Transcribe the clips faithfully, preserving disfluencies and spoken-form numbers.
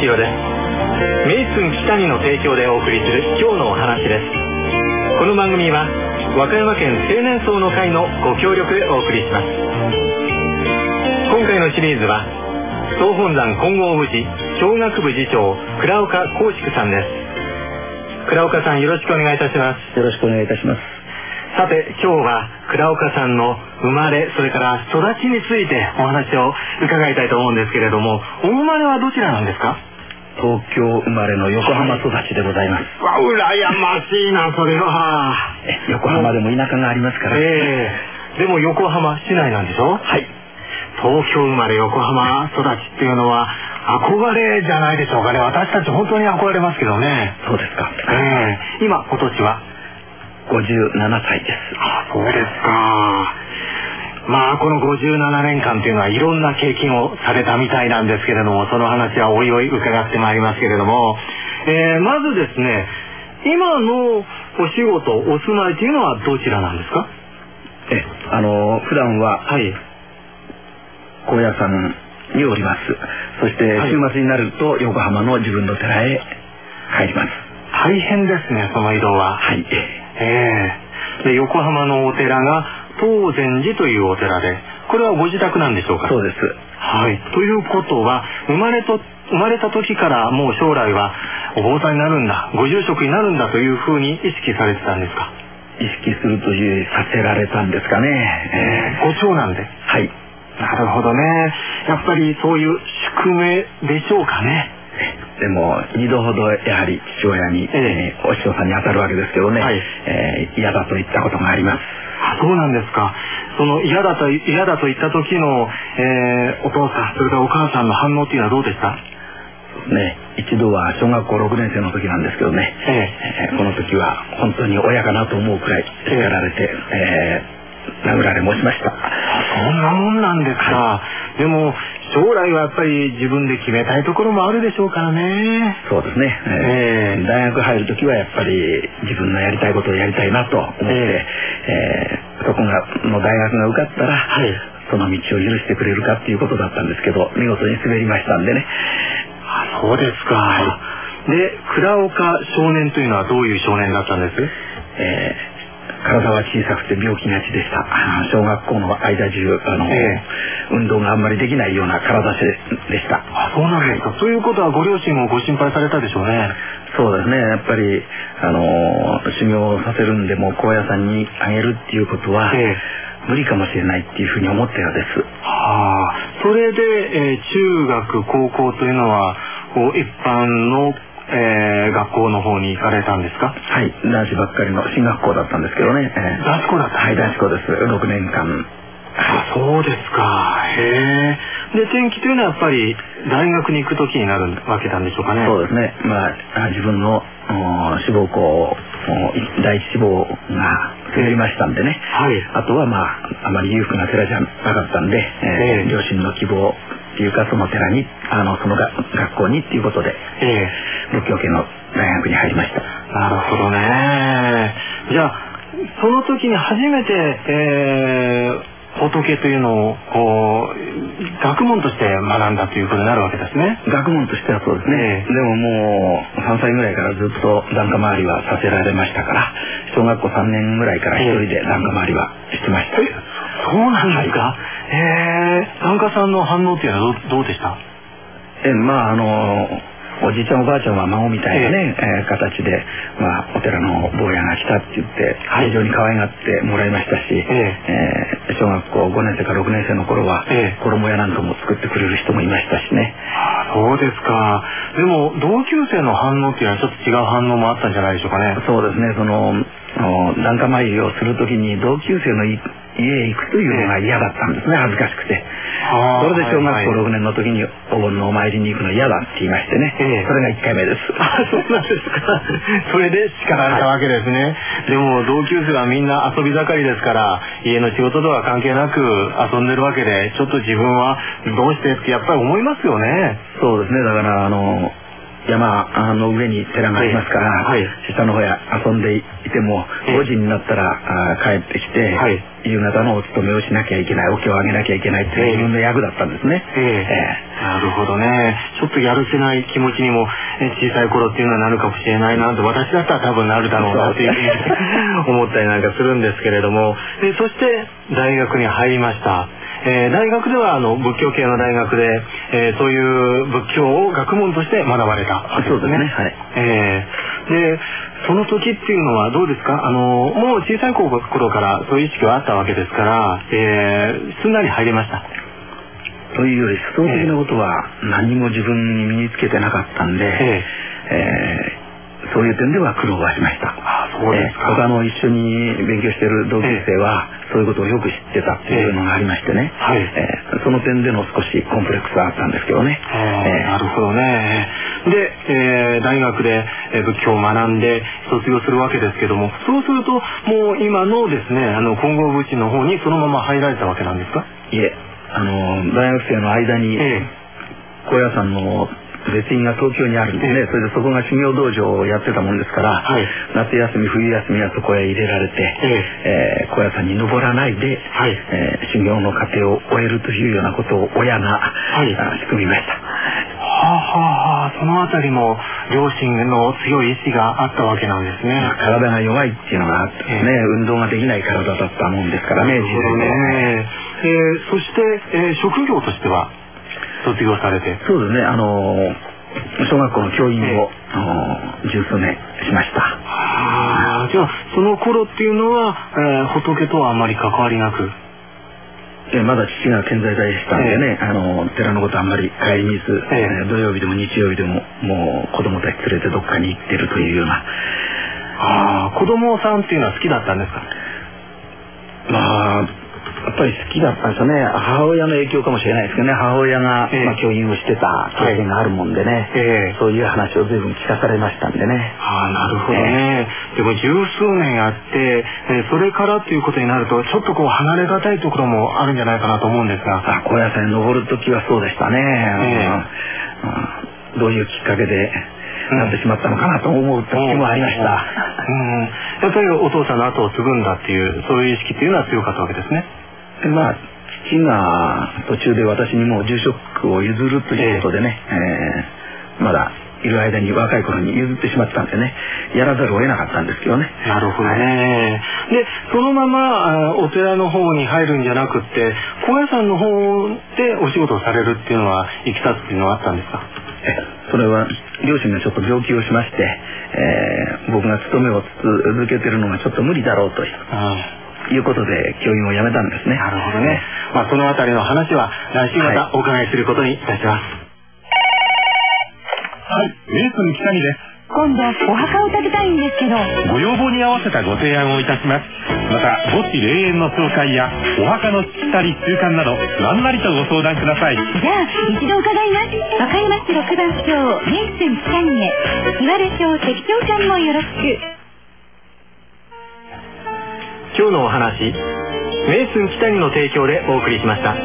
千代です。メイスン北見の提供でお送りする今日のお話です。この番組は和歌山県青年層の会のご協力でお送りします。今回のシリーズは総本山金剛部寺小学部次長倉岡幸淑さんです。倉岡さん、よろしくお願いいたします。 よろしくお願いいたします。 さて、今日は倉岡さんの生まれ、それから育ちについてお話を伺いたいと思うんですけれども、お生まれはどちらなんですか？ 東京生まれの横浜育ちでございます。 わ、羨ましいな、それは。 横浜でも田舎がありますから。 ええー、でも横浜市内なんでしょ？ はい。 東京生まれ横浜育ちっていうのは憧れじゃないでしょうかね。私たち本当に憧れますけどね。 そうですか。 ええー、今今年はごじゅうななさいです。 あ、そうですか。まあこのごじゅうななねんかんというのはいろんな経験をされたみたいなんですけれども、その話はおいおい伺ってまいりますけれども、えー、まずですね、今のお仕事、お住まいというのはどちらなんですか？ え、あの普段ははい高野山におります。そして週末になると横浜の自分の寺へ帰ります。 大変ですね、その移動は。 はい。 えー、で横浜のお寺が東禅寺というお寺で、これはご自宅なんでしょうか？ そうです。 はい。ということは生まれと生まれた時からもう将来はお坊さんになるんだ、ご住職になるんだというふうに意識されてたんですか？ 意識するというさせられたんですかね。 えー、ご長男で。 はい。 なるほどね。やっぱりそういう宿命でしょうかね。 でもにどほどやはり父親に、えー、お師匠さんに当たるわけですけどね、はい、えー、嫌だと言ったことがあります。 あ、そうなんですか。その嫌だと嫌だと言った時の、えー、お父さんそれからお母さんの反応っていうのはどうでした？ ね、一度は小学校ろくねん生の時なんですけどね、えーえー、この時は本当に親かなと思うくらい叱られて、えー、殴られもしました。 そんなもんなんですか。はい、でも将来はやっぱり自分で決めたいところもあるでしょうからね。 そうですね、えーえー、大学入る時はやっぱり自分のやりたいことをやりたいなと思って、えーえー、そこがの大学が受かったら、はい、その道を許してくれるかっていうことだったんですけど、見事に滑りましたんでね。 あ、そうですか。はい、で倉岡少年というのはどういう少年だったんです？ えー体は小さくて病気がちでした。小学校の間中あの、えー、運動があんまりできないような体でした。 あ、そうなんですか。ということはご両親もご心配されたでしょうね。 そうですね。やっぱりあの修行させるんでも高野山にあげるっていうことは、えー、無理かもしれないっていうふうに思ったようです。 はあ。それで、えー、中学高校というのはこう一般のえー、学校の方に行かれたんですか？ はい、男子ばっかりの進学校だったんですけどね。えー、男子校だった？ はい、男子校です。ろくねんかん。 あ、そうですか。へえ。で転機というのはやっぱり大学に行く時になるわけなんでしょうかね。 そうですね。まあ自分の志望校第一志望が滑りましたんでね、はい、あとはまああまり裕福な寺じゃなかったんで、えー、両親の希望っていうかその寺にあのそのが学校にっていうことで、えー、仏教系の大学に入りました。 なるほどね。じゃあその時に初めて、えー仏というのをこう学問として学んだということになるわけですね。 学問としてはそうですね、えー、でももうさんさいぐらいからずっと檀家回りはさせられましたから、小学校さんねんぐらいから一人で檀家回りはしてました。 えー、そうなんですか。へえー、檀家さんの反応っていうのは ど, どうでした？ えまああのおじいちゃんおばあちゃんは孫みたいなね、えーえー、形で、まあ、お寺の坊やが来たって言って非常に可愛がってもらいましたし、えーえー、小学校ごねん生からろくねん生の頃は、えー、衣屋なんかも作ってくれる人もいましたしね。 あ、そうですか。でも同級生の反応っていうのはちょっと違う反応もあったんじゃないでしょうかね。 そうですね。その檀家参りをするときに同級生の家へ行くというのが嫌だったんですね、恥ずかしくて。それで小学校ろくねんの時にお盆のお参りに行くの嫌だって言いましてね、ええ、それがいっかいめです。 あ、そうなんですか。それで叱られたわけですね、はい、でも同級生はみんな遊び盛りですから家の仕事とは関係なく遊んでるわけで、ちょっと自分はどうしてってやっぱり思いますよね。 そうですね。だからあの山の上に寺がありますから、はい、下の方へ遊んでいてもごじになったら帰ってきて、はい、夕方のお勤めをしなきゃいけない、お経をあげなきゃいけないっていう自分の役だったんですね。えーえー、なるほどね。ちょっとやるせない気持ちにも小さい頃っていうのはなるかもしれないなと、私だったら多分なるだろうなというふうに思ったりなんかするんですけれども、えそして大学に入りました。えー、大学ではあの仏教系の大学で、えー、そういう仏教を学問として学ばれたわけですね。そうですね。はい。えー、でその時っていうのはどうですか？あのもう小さい頃からそういう意識はあったわけですから、えー、すんなり入れました。 というより思想的なことは何も自分に身につけてなかったんで、えーえーそういう点では苦労はしました。 ああ、そうですか。 他の一緒に勉強している同級生はそういうことをよく知ってたっていうのがありましてね、はい、えー、その点での少しコンプレックスがあったんですけどね。 えー、なるほどね。で、えー、大学で仏教を学んで卒業するわけですけども、そうするともう今のですね、あの金剛仏師の方にそのまま入られたわけなんですか？ いえ、あの大学生の間に、えー、高野山の別院が東京にあるんでね、えー、それでそこが修行道場をやってたもんですから、はい、夏休み冬休みはそこへ入れられて、えーえー、高野山に登らないで、はい、えー、修行の過程を終えるというようなことを親が、はい、仕組みました。 はあはあはあ、そのあたりも両親の強い意志があったわけなんですね。 体が弱いっていうのがあってね、えー、運動ができない体だったもんですからね。 なるほどね。えー、そして、えー、職業としては卒業されて。 そうですね、あのー、小学校の教員を、えー、十数年しました。 はあ、じゃあその頃っていうのは、えー、仏とはあまり関わりなく。 えー、まだ父が健在でしたんでね、えー、あの寺のことあんまり顧みず、えーえー、土曜日でも日曜日でももう子供たち連れてどっかに行ってるというような。 ああ、子供さんっていうのは好きだったんですか？ まあやっぱり好きだったんですよね。母親の影響かもしれないですけどね。母親が、えーまあ、教員をしてた経験があるもんでね、えー、そういう話を随分聞かされましたんでね。 ああ、なるほどね。えー、でも十数年やって、えー、それからということになるとちょっとこう離れがたいところもあるんじゃないかなと思うんですが。 あ、高野山に登る時はそうでしたね。えー、どういうきっかけでなってしまったのかなと思う時もありました。 うん、やっぱりお父さんの後を継ぐんだっていうそういう意識っていうのは強かったわけですね。 まあ父が途中で私にもう住職を譲るということでね、えー、えー、まだいる間に若い頃に譲ってしまったんでね、やらざるを得なかったんですけどね。 なるほどね。はい、でそのままお寺の方に入るんじゃなくって高野山の方でお仕事をされるっていうのはいきさつっていうのはあったんですか？ えそれは両親がちょっと病気をしまして、えー、僕が勤めを続けてるのがちょっと無理だろうということで教員を辞めたんですね。 なるほどね。まあそのあたりの話は来週またお伺いすることにいたします。 はい、メイソン北見です。 今度お墓を建てたいんですけど、 ご要望に合わせたご提案をいたします。また墓地霊園の紹介やお墓のしきたり習慣など何なりとご相談ください。じゃあ一度伺います。和歌山市ろくばん町メイソン北見へ岩出町適当館もよろしく。 今日のお話、メイソン北見の提供でお送りしました。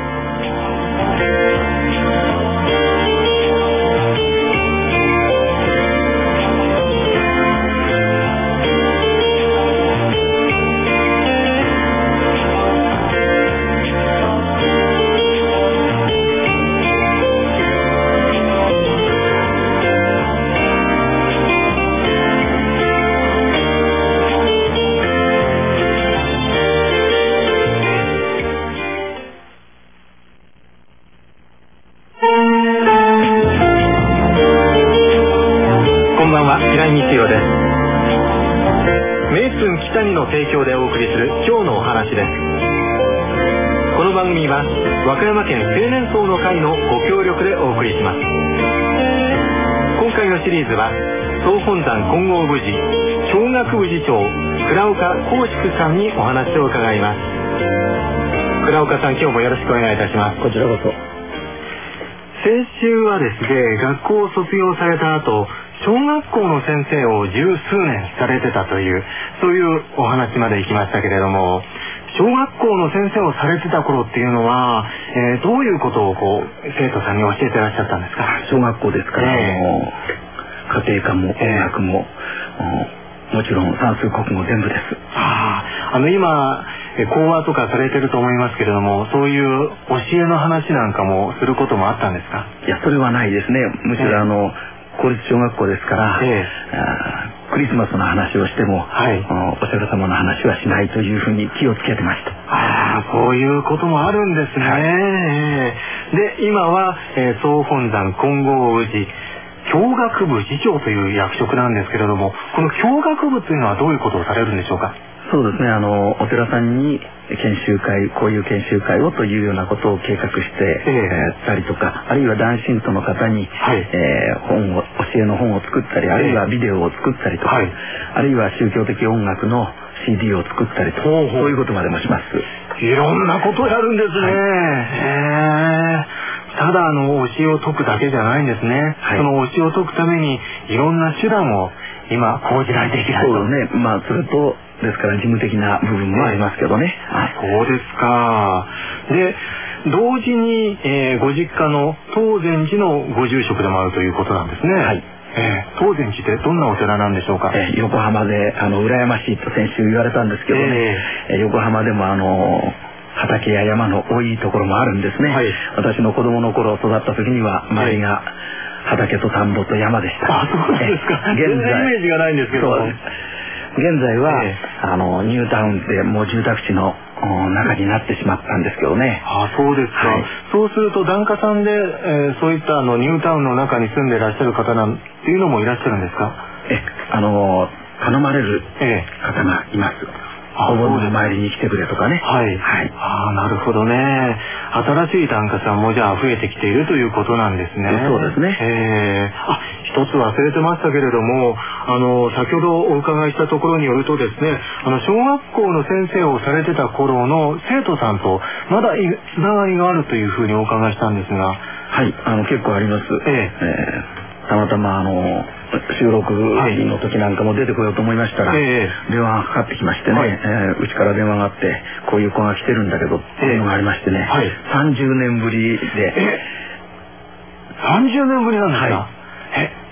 北見の提供でお送りする今日のお話です。この番組は和歌山県青年層の会のご協力でお送りします。今回のシリーズは総本山金剛部寺小学部次長倉岡幸淑さんにお話を伺います。倉岡さん、今日もよろしくお願いいたします。 こちらこそ。 先週はですね、学校を卒業された後小学校の先生を十数年されてたというそういうお話まで行きましたけれども、小学校校の先生をされてた頃っていうのは、えー、どういうことをこう生徒さんに教えてらっしゃったんですか？ 小学校ですから、えー、家庭科も音楽も、えー、もちろん算数国語全部です。 ああ、あの今講話とかされてると思いますけれども、そういう教えの話なんかもすることもあったんですか？ いや、それはないですね。むしろあの、公立小学校ですから、えー、クリスマスの話をしても、はい、お釈迦様の話はしないというふうに気をつけてました。 ああ、そういうこともあるんですね。はい、で、今は、えー、総本山金剛氏教学部次長という役職なんですけれども、この教学部というのはどういうことをされるんでしょうか？ そうですね、あのお寺さんに研修会、こういう研修会をというようなことを計画して、えー、やったりとか、あるいは男信徒の方に、はい、えー、本を教えの本を作ったり、あるいはビデオを作ったりとか、はい、あるいは宗教的音楽の シーディー を作ったりとか、そういうことまでもします。 いろんなことをやるんですね。はい、へー、ただあの教えを説くだけじゃないんですね。はい、その教えを説くためにいろんな手段を今講じられていけないと。 そうね、まあそれとですから事務的な部分もありますけどね。 あ、そうですか。で、同時に、えー、ご実家の東禅寺のご住職でもあるということなんですね。はい。えー、東禅寺ってどんなお寺なんでしょうか？ えー、横浜であの羨ましいと先週言われたんですけどね、えー、横浜でもあの畑や山の多いところもあるんですね。はい、私の子供の頃育った時には周りが畑と田んぼと山でした。 あ、そうですか。現在全然イメージがないんですけど。 現在は、えー、あのニュータウンでもう住宅地の中になってしまったんですけどね。 あ、そうですか。はい、そうすると檀家さんで、えー、そういったあのニュータウンの中に住んでいらっしゃる方なんていうのもいらっしゃるんですか？ え、あの頼まれる方がいます。えーお盆の参りに来てくれとかね。はい。はい。 ああ、なるほどね。新しい檀家さんもじゃあ増えてきているということなんですね。 そうですね。 ええー、あ、一つ忘れてましたけれども、あの先ほどお伺いしたところによるとですね、あの小学校の先生をされてた頃の生徒さんとまだつながりがあるというふうにお伺いしたんですが、 はい、あの結構あります。えええー、たまたまあの収録の時なんかも出てこようと思いましたら、はい、電話がかかってきましてね、はい、えー、うちから電話があってこういう子が来てるんだけどっていうのがありましてね、はい、さんじゅうねんぶりで。 えさんじゅうねんぶりなんですか？はい、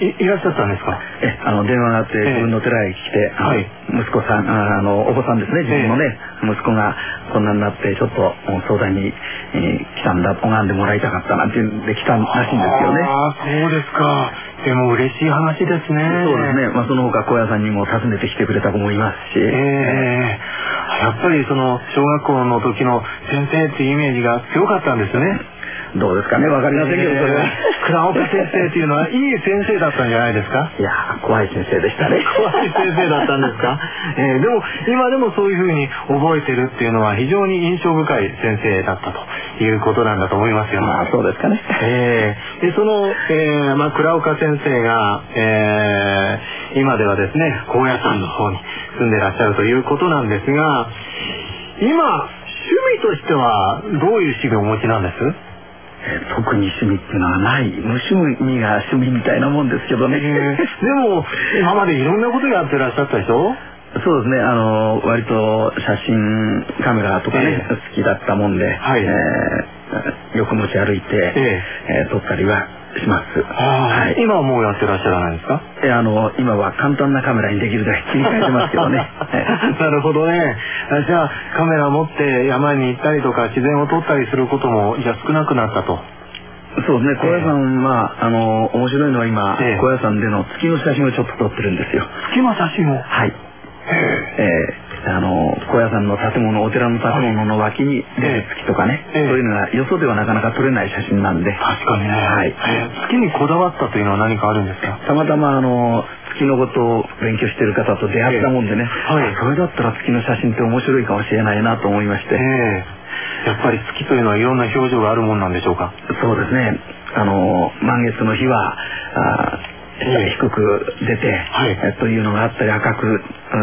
え い, いらっしゃったんですか？ えあの電話があって自分の寺へ来て、はい、息子さん あ, あのお子さんですね、自分のね、息子がこんなになってちょっと相談に、えー、来たんだ、拝んでもらいたかったなんていうんで来たらしいんですよね。 ああ、そうですか。でも嬉しい話ですね。 そうですね。まあその他高野さんにも訪ねてきてくれた子もいますし、えー、やっぱりその小学校の時の先生っていうイメージが強かったんですよね。 どうですかね、わかりませんけど、それは倉岡先生っていうのはいい先生だったんじゃないですか？ いやー、怖い先生でしたね。 怖い先生だったんですか？えー、でも今でもそういうふうに覚えてるっていうのは非常に印象深い先生だったということなんだと思いますよ。 まあそうですかね。 えー、でその、えーまあ、倉岡先生が、えー、今ではですね高野山の方に住んでらっしゃるということなんですが、今趣味としてはどういう趣味をお持ちなんです？ 特に趣味っていうのはない。無趣味が趣味みたいなもんですけどね。 でも今までいろんなことやってらっしゃったでしょ？ そうですね、あの割と写真カメラとかね、えー、好きだったもんで、はい、えー、よく持ち歩いて、えーえー、撮ったりはします。 はい、今はもうやってらっしゃらないんですか？ えあの今は簡単なカメラにできるだけ切り替えてますけどね。 なるほどね。じゃあカメラ持って山に行ったりとか自然を撮ったりすることもじゃあ少なくなったと。 そうですね、高野山は、えー、あの面白いのは今、えー、高野山での月の写真をちょっと撮ってるんですよ。 月の写真を？ はい。えー、あの高野山の建物、お寺の建物の脇に出る月とかね、えー、そういうのがよそではなかなか撮れない写真なんで。 確かにね。はい。えー、月にこだわったというのは何かあるんですか？ たまたまあの月のことを勉強している方と出会ったもんでね、えーはい、それだったら月の写真って面白いかもしれないなと思いまして。えー、やっぱり月というのはいろんな表情があるもんなんでしょうか？ そうですね。あの満月の日はあ低く出て、はい、えというのがあったり、赤く、うん、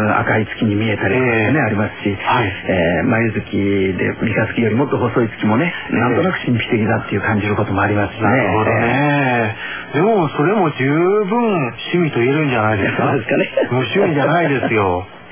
赤い月に見えたりとかね、えー、ありますし、はい、えー、眉月で三日月よりもっと細い月もね、えー、なんとなく神秘的だっていう感じることもありますしね。 なるほどね。でもそれも十分趣味と言えるんじゃないですか？ そうですかね。 無趣味じゃないですよ。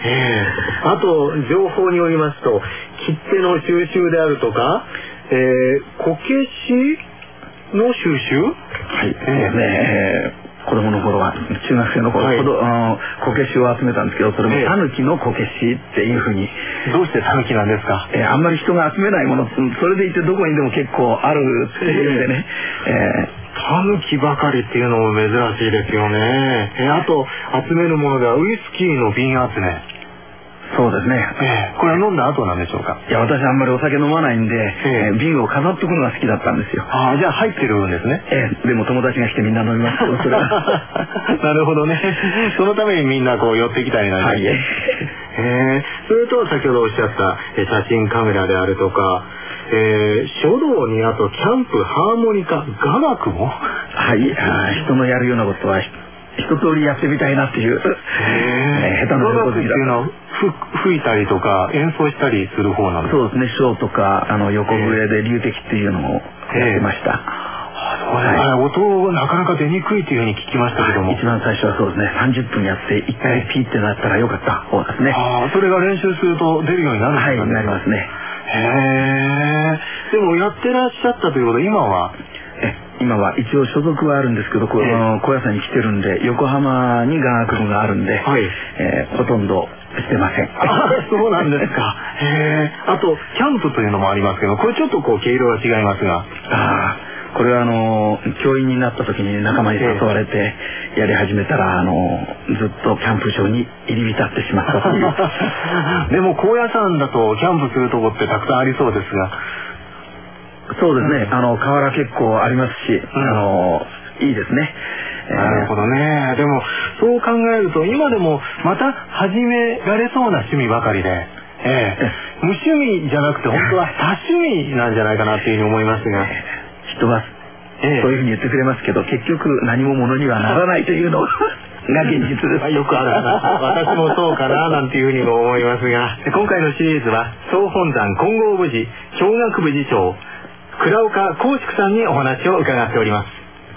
えー、あと情報によりますと切手の収集であるとか、えー、こけしの収集、 はい、えー、ねえー子供の頃は中学生の頃、はい、こ, あのこけしを集めたんですけど、それもタヌキのこけしっていうふうに。 どうしてタヌキなんですか？ えー、あんまり人が集めないもの、それでいてどこにでも結構あるっていうんでね、えー、 タヌキばかりっていうのも珍しいですよね。えー、あと集めるものではウイスキーの瓶集め。 そうですね、 えー、これは飲んだ後なんでしょうか？ いや、私あんまりお酒飲まないんで、えー、瓶を飾っておくのが好きだったんですよ。 ああ、じゃあ入ってるんですね。 えー、でも友達が来てみんな飲みますけど、それはなるほどね。そのためにみんなこう寄ってきたりなんですね。はい、えー、それと先ほどおっしゃったえ写真カメラであるとか、えー、書道にあとキャンプ、ハーモニカ、雅楽もはい、あ人のやるようなことは一通りやってみたいなっていう。 えー、下手なことっていうのは吹いたりとか演奏したりする方なんですか？ そうですね、ショーとかあの横笛で流笛っていうのをやってました。 えー、はい、音なかなか出にくいというふうに聞きましたけども、 はい、一番最初はそうですね、さんじゅっぷんやっていっかいピーってなったらよかった方ですね。 ああ、それが練習すると出るようになるんですかね？ はい、なりますね。 へえ。でもやってらっしゃったということで今はえ今は一応所属はあるんですけど、この高野山に来てるんで横浜に雅楽部があるんで、はい、えー、ほとんどしてません。 あ、そうなんですか。へえ。あとキャンプというのもありますけど、これちょっとこう毛色が違いますが、 ああ、これはあの教員になった時に仲間に誘われてやり始めたら、あのずっとキャンプ場に入り浸ってしまったというでも高野山だとキャンプするとこってたくさんありそうですが。 そうですね、うん、あの河原結構ありますし、うん、あのいいですね。 なるほどね。でもそう考えると今でもまた始められそうな趣味ばかりで、ええ、無趣味じゃなくて本当は多趣味なんじゃないかなっていうふうに思いますが、 人はそういうふうに言ってくれますけど、結局何もものにはならないというのが現実です。 よくある話。私もそうかななんていうふうにも思いますが、今回のシリーズは総本山金剛部寺小学部次長倉岡幸淑さんにお話を伺っております。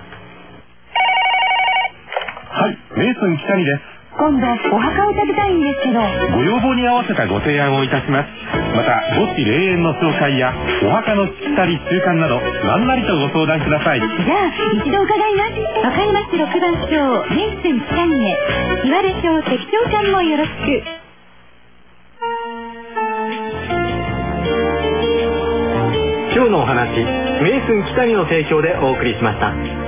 はい、メイソン北見です。 今度お墓を建てたいんですけど、 ご要望に合わせたご提案をいたします。また墓地霊園の紹介やお墓のしきたり習慣など何なりとご相談ください。 じゃあ一度伺います。和歌山市ろくばん町メイソン北見へ岩出町関長官もよろしく。 今日のお話、メイソン北見の提供でお送りしました。